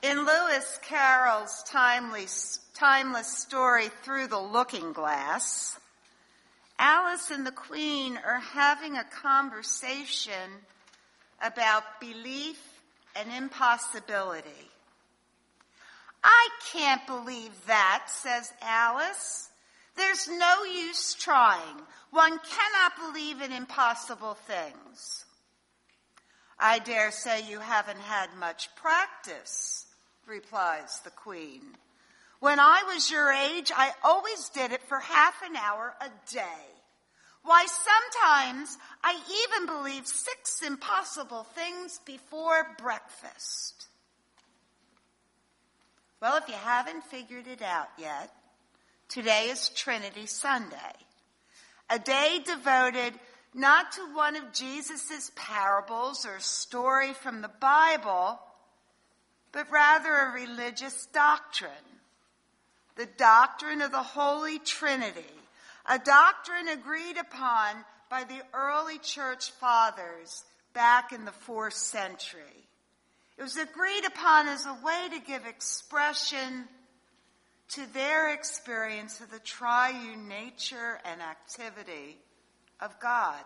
In Lewis Carroll's timeless story, Through the Looking Glass, Alice and the Queen are having a conversation about belief and impossibility. "I can't believe that," says Alice. "There's no use trying. One cannot believe in impossible things." "I dare say you haven't had much practice," replies the Queen. "When I was your age, I always did it for half an hour a day. Why, sometimes I even believed 6 impossible things before breakfast." Well, if you haven't figured it out yet, today is Trinity Sunday, a day devoted not to one of Jesus' parables or story from the Bible, but rather a religious doctrine, the doctrine of the Holy Trinity, a doctrine agreed upon by the early church fathers back in the 4th century. It was agreed upon as a way to give expression to their experience of the triune nature and activity of God.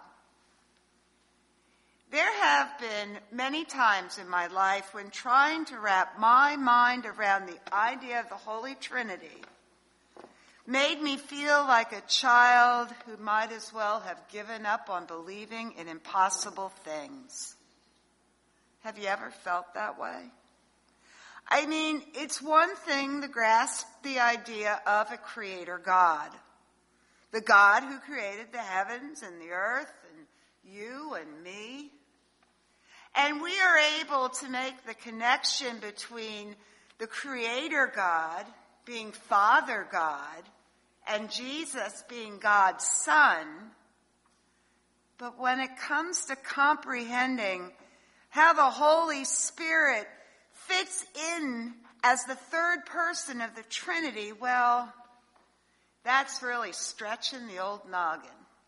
There have been many times in my life when trying to wrap my mind around the idea of the Holy Trinity made me feel like a child who might as well have given up on believing in impossible things. Have you ever felt that way? I mean, it's one thing to grasp the idea of a creator God, the God who created the heavens and the earth and you and me. And we are able to make the connection between the creator God being Father God and Jesus being God's Son. But when it comes to comprehending how the Holy Spirit fits in as the third person of the Trinity, well, that's really stretching the old noggin.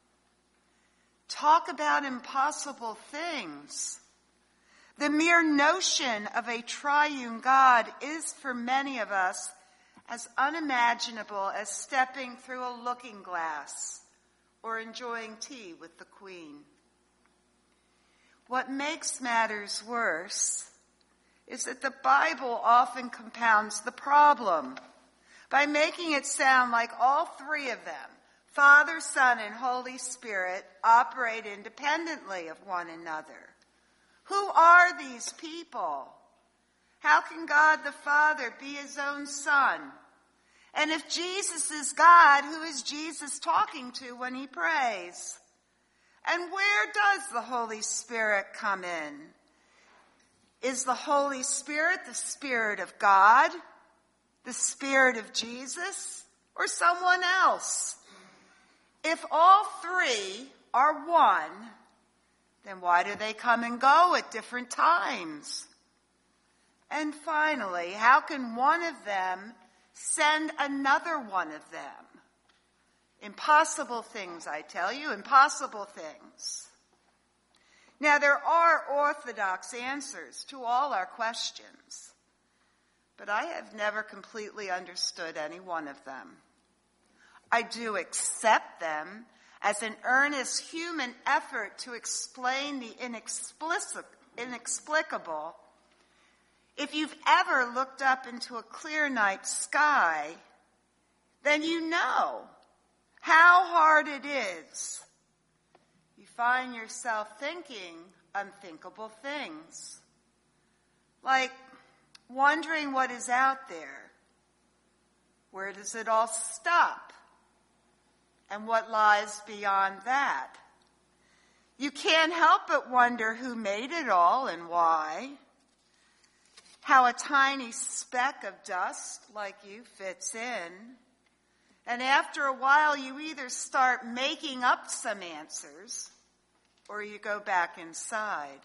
Talk about impossible things. The mere notion of a triune God is for many of us as unimaginable as stepping through a looking glass or enjoying tea with the Queen. What makes matters worse is that the Bible often compounds the problem by making it sound like all 3 of them, Father, Son, and Holy Spirit, operate independently of one another. Who are these people? How can God the Father be his own Son? And if Jesus is God, who is Jesus talking to when he prays? And where does the Holy Spirit come in? Is the Holy Spirit the Spirit of God, the Spirit of Jesus, or someone else? If all 3 are one, then why do they come and go at different times? And finally, how can one of them send another one of them? Impossible things, I tell you, impossible things. Now, there are orthodox answers to all our questions, but I have never completely understood any one of them. I do accept them as an earnest human effort to explain the inexplicable. If you've ever looked up into a clear night sky, then you know how hard it is. You find yourself thinking unthinkable things, like wondering what is out there. Where does it all stop? And what lies beyond that? You can't help but wonder who made it all and why. How a tiny speck of dust like you fits in. And after a while, you either start making up some answers or you go back inside.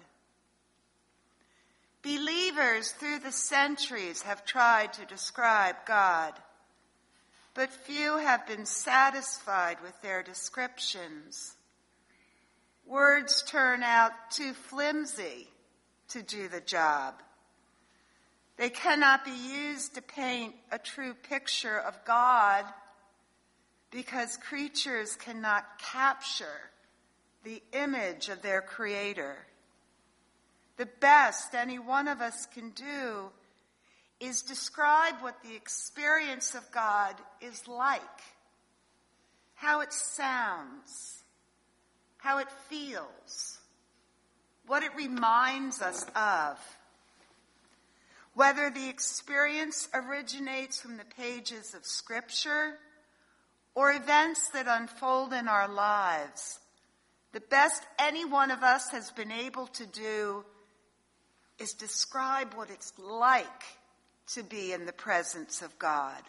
Believers through the centuries have tried to describe God, but few have been satisfied with their descriptions. Words turn out too flimsy to do the job. They cannot be used to paint a true picture of God because creatures cannot capture the image of their Creator. The best any one of us can do is describe what the experience of God is like, how it sounds, how it feels, what it reminds us of. Whether the experience originates from the pages of Scripture or events that unfold in our lives, the best any one of us has been able to do is describe what it's like to be in the presence of God.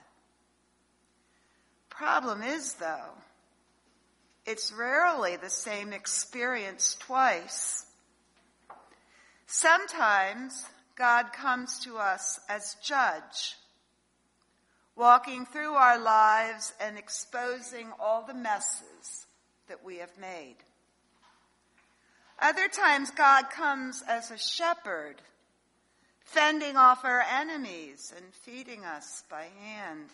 Problem is, though, it's rarely the same experience twice. Sometimes God comes to us as judge, walking through our lives and exposing all the messes that we have made. Other times God comes as a shepherd, fending off our enemies and feeding us by hand.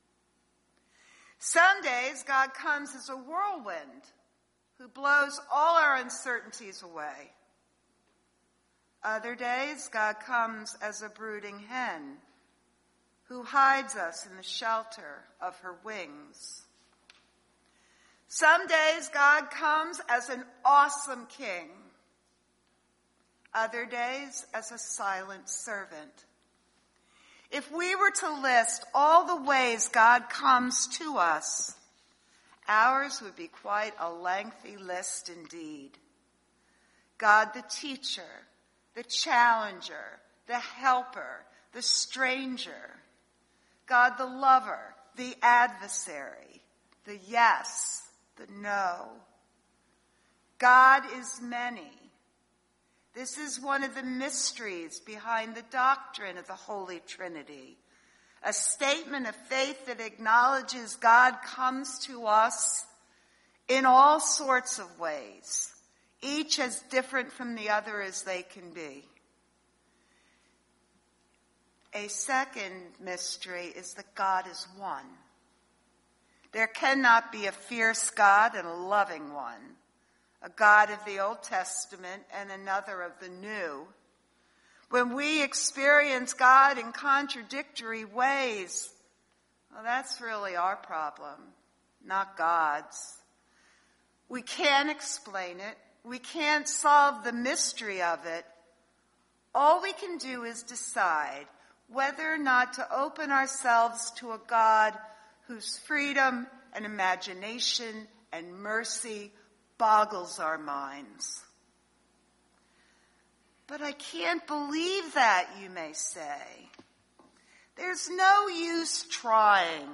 Some days God comes as a whirlwind who blows all our uncertainties away. Other days God comes as a brooding hen who hides us in the shelter of her wings. Some days God comes as an awesome king. Other days as a silent servant. If we were to list all the ways God comes to us, ours would be quite a lengthy list indeed. God the teacher, the challenger, the helper, the stranger. God the lover, the adversary, the yes, the no. God is many. This is one of the mysteries behind the doctrine of the Holy Trinity, a statement of faith that acknowledges God comes to us in all sorts of ways, each as different from the other as they can be. A second mystery is that God is one. There cannot be a fierce God and a loving one, a God of the Old Testament and another of the New. When we experience God in contradictory ways, well, that's really our problem, not God's. We can't explain it. We can't solve the mystery of it. All we can do is decide whether or not to open ourselves to a God whose freedom and imagination and mercy boggles our minds. But I can't believe that, you may say. There's no use trying.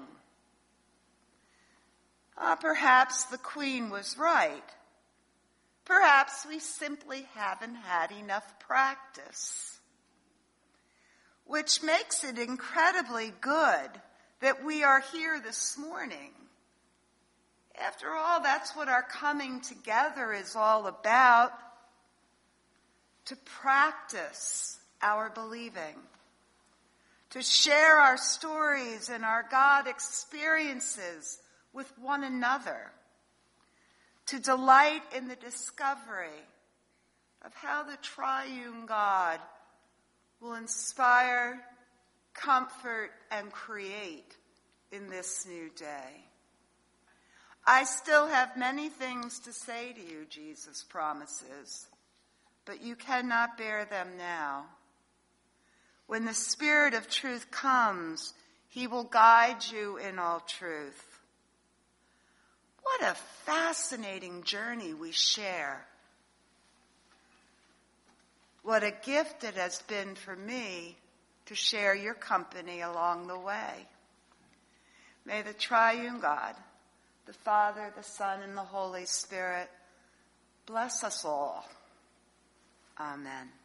Perhaps the Queen was right. Perhaps we simply haven't had enough practice. Which makes it incredibly good that we are here this morning. After all, that's what our coming together is all about. To practice our believing. To share our stories and our God experiences with one another. To delight in the discovery of how the triune God will inspire, comfort, and create in this new day. I still have many things to say to you, Jesus promises, but you cannot bear them now. When the Spirit of truth comes, he will guide you in all truth. What a fascinating journey we share. What a gift it has been for me to share your company along the way. May the triune God, the Father, the Son, and the Holy Spirit bless us all. Amen.